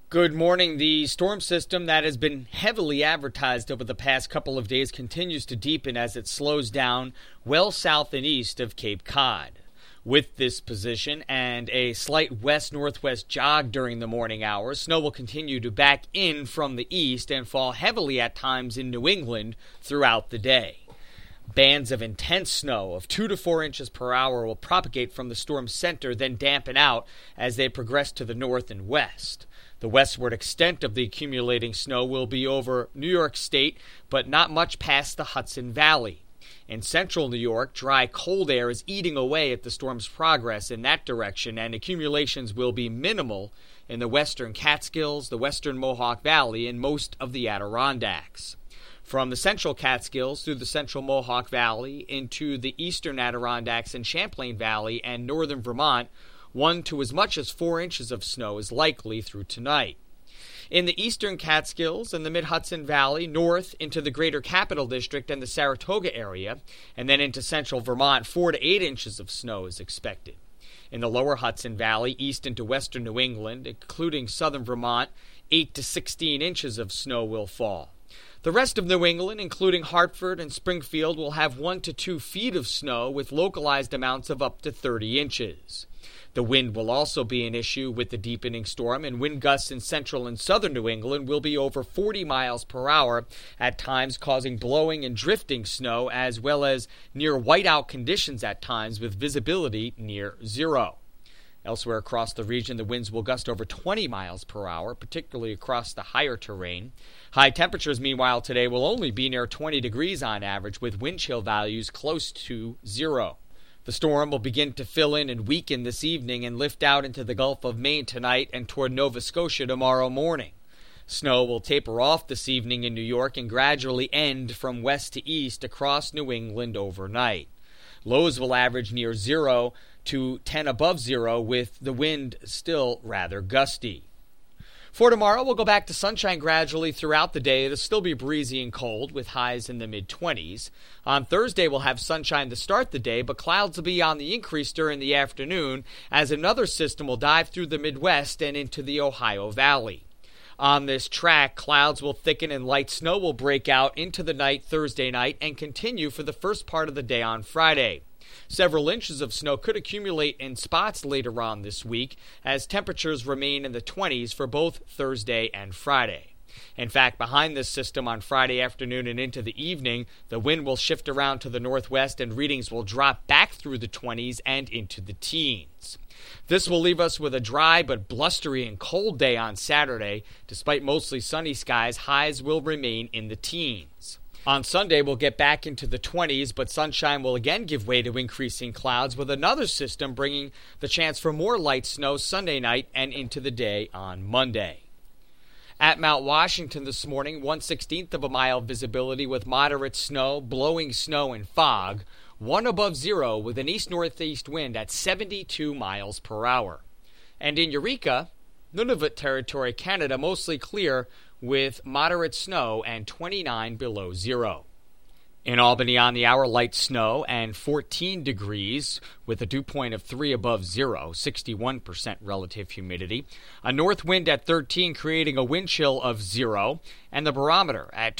Good morning. The storm system that has been heavily advertised over the past couple of days continues to deepen as it slows down well south and east of Cape Cod. With this position and a slight west-northwest jog during the morning hours, snow will continue to back in from the east and fall heavily at times in New England throughout the day. Bands of intense snow of 2 to 4 inches per hour will propagate from the storm's center, then dampen out as they progress to the north and west. The westward extent of the accumulating snow will be over New York State, but not much past the Hudson Valley. In central New York, dry, cold air is eating away at the storm's progress in that direction, and accumulations will be minimal in the western Catskills, the western Mohawk Valley, and most of the Adirondacks. From the central Catskills through the central Mohawk Valley into the eastern Adirondacks and Champlain Valley and northern Vermont, 1 to as much as 4 inches of snow is likely through tonight. In the eastern Catskills and the mid-Hudson Valley, north into the greater Capital District and the Saratoga area, and then into central Vermont, 4 to 8 inches of snow is expected. In the lower Hudson Valley, east into western New England, including southern Vermont, 8 to 16 inches of snow will fall. The rest of New England, including Hartford and Springfield, will have 1 to 2 feet of snow with localized amounts of up to 30 inches. The wind will also be an issue with the deepening storm, and wind gusts in central and southern New England will be over 40 miles per hour, at times causing blowing and drifting snow, as well as near whiteout conditions at times with visibility near zero. Elsewhere across the region, the winds will gust over 20 miles per hour, particularly across the higher terrain. High temperatures, meanwhile, today will only be near 20 degrees on average, with wind chill values close to zero. The storm will begin to fill in and weaken this evening and lift out into the Gulf of Maine tonight and toward Nova Scotia tomorrow morning. Snow will taper off this evening in New York and gradually end from west to east across New England overnight. Lows will average near 0 to 10 above 0, with the wind still rather gusty. For tomorrow, we'll go back to sunshine gradually throughout the day. It'll still be breezy and cold with highs in the mid-20s. On Thursday, we'll have sunshine to start the day, but clouds will be on the increase during the afternoon as another system will dive through the Midwest and into the Ohio Valley. On this track, clouds will thicken and light snow will break out into the night Thursday night and continue for the first part of the day on Friday. Several inches of snow could accumulate in spots later on this week as temperatures remain in the 20s for both Thursday and Friday. In fact, behind this system on Friday afternoon and into the evening, the wind will shift around to the northwest and readings will drop back through the 20s and into the teens. This will leave us with a dry but blustery and cold day on Saturday. Despite mostly sunny skies, highs will remain in the teens. On Sunday, we'll get back into the 20s, but sunshine will again give way to increasing clouds, with another system bringing the chance for more light snow Sunday night and into the day on Monday. At Mount Washington this morning, 1/16 of a mile visibility with moderate snow, blowing snow and fog, 1 above 0 with an east-northeast wind at 72 miles per hour. And in Eureka, Nunavut Territory, Canada, mostly clear with moderate snow and 29 below 0. In Albany on the hour, light snow and 14 degrees with a dew point of 3 above 0, 61% relative humidity. A north wind at 13 creating a wind chill of 0, and the barometer at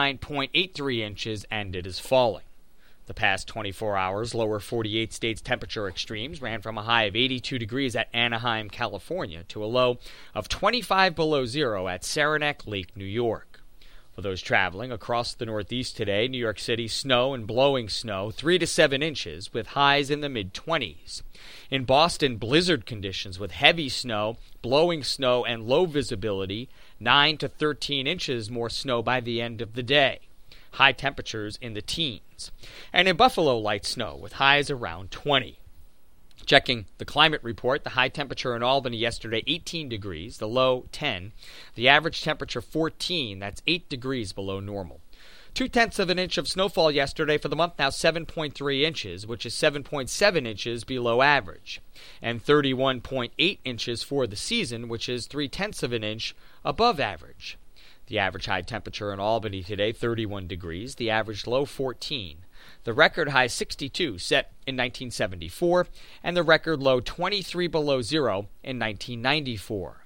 29.83 inches, and it is falling. The past 24 hours, lower 48 states temperature extremes ran from a high of 82 degrees at Anaheim, California, to a low of 25 below 0 at Saranac Lake, New York. For those traveling across the Northeast today, New York City, snow and blowing snow, 3 to 7 inches, with highs in the mid-20s. In Boston, blizzard conditions with heavy snow, blowing snow, and low visibility, 9 to 13 inches more snow by the end of the day. High temperatures in the teens. And in Buffalo, light snow with highs around 20. Checking the climate report, the high temperature in Albany yesterday, 18 degrees, the low 10. The average temperature 14, that's 8 degrees below normal. 0.2 of an inch of snowfall yesterday. For the month now, 7.3 inches, which is 7.7 inches below average. And 31.8 inches for the season, which is 0.3 of an inch above average. The average high temperature in Albany today, 31 degrees. The average low, 14. The record high, 62, set in 1974. And the record low, 23 below 0 in 1994.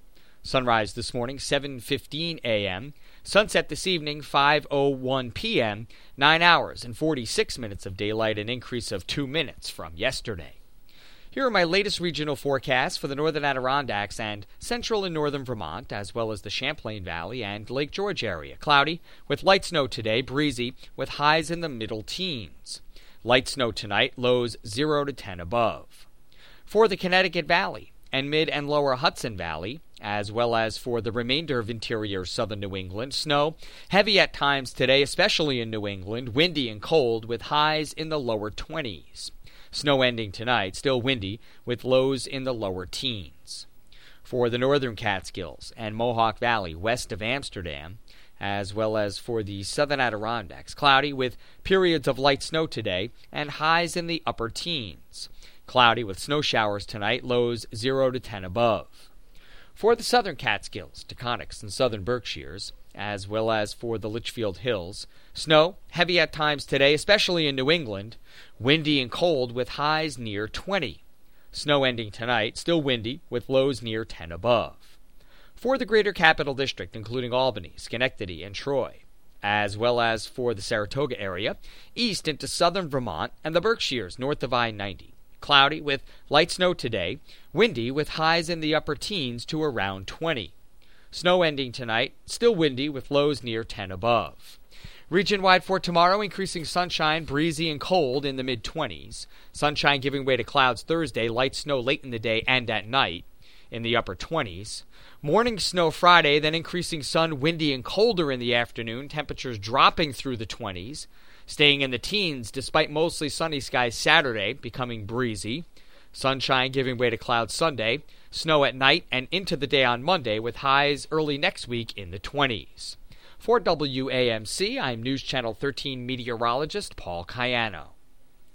Sunrise this morning, 7:15 a.m. Sunset this evening, 5:01 p.m. 9 hours and 46 minutes of daylight, an increase of 2 minutes from yesterday. Here are my latest regional forecasts for the northern Adirondacks and central and northern Vermont, as well as the Champlain Valley and Lake George area. Cloudy with light snow today, breezy with highs in the middle teens. Light snow tonight, lows 0 to 10 above. For the Connecticut Valley and mid and lower Hudson Valley, as well as for the remainder of interior southern New England, snow heavy at times today, especially in New England, windy and cold with highs in the lower 20s. Snow ending tonight, still windy with lows in the lower teens. For the northern Catskills and Mohawk Valley west of Amsterdam, as well as for the southern Adirondacks, cloudy with periods of light snow today and highs in the upper teens. Cloudy with snow showers tonight, lows 0 to 10 above. For the southern Catskills, Taconics, and southern Berkshires, as well as for the Litchfield Hills, snow heavy at times today, especially in New England, windy and cold with highs near 20. Snow ending tonight, still windy with lows near 10 above. For the greater capital district, including Albany, Schenectady, and Troy, as well as for the Saratoga area, east into southern Vermont and the Berkshires north of I-90. Cloudy with light snow today, windy with highs in the upper teens to around 20. Snow ending tonight, still windy with lows near 10 above. Region-wide for tomorrow, increasing sunshine, breezy and cold in the mid-20s. Sunshine giving way to clouds Thursday, light snow late in the day and at night in the upper 20s. Morning snow Friday, then increasing sun, windy and colder in the afternoon, temperatures dropping through the 20s, staying in the teens despite mostly sunny skies Saturday, becoming breezy. Sunshine giving way to clouds Sunday, snow at night and into the day on Monday with highs early next week in the 20s. For WAMC, I'm News Channel 13 meteorologist Paul Cayano.